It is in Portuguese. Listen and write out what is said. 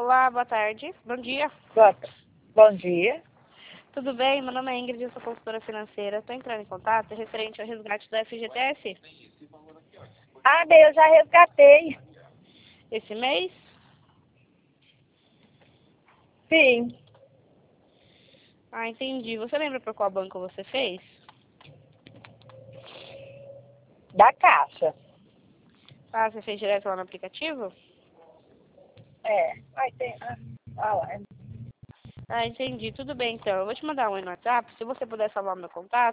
Olá, boa tarde. Bom dia. Bom dia. Tudo bem? Meu nome é Ingrid, eu sou consultora financeira. Estou entrando em contato referente ao resgate do FGTS. Ah, bem, eu já resgatei. Esse mês? Sim, Ah, entendi. Você lembra por qual banco você fez? da Caixa. Ah, você fez direto lá no aplicativo? Vai ter. Lá. Ah, entendi. Tudo bem, então. Eu vou te mandar um e no WhatsApp. Se você puder salvar o meu contato.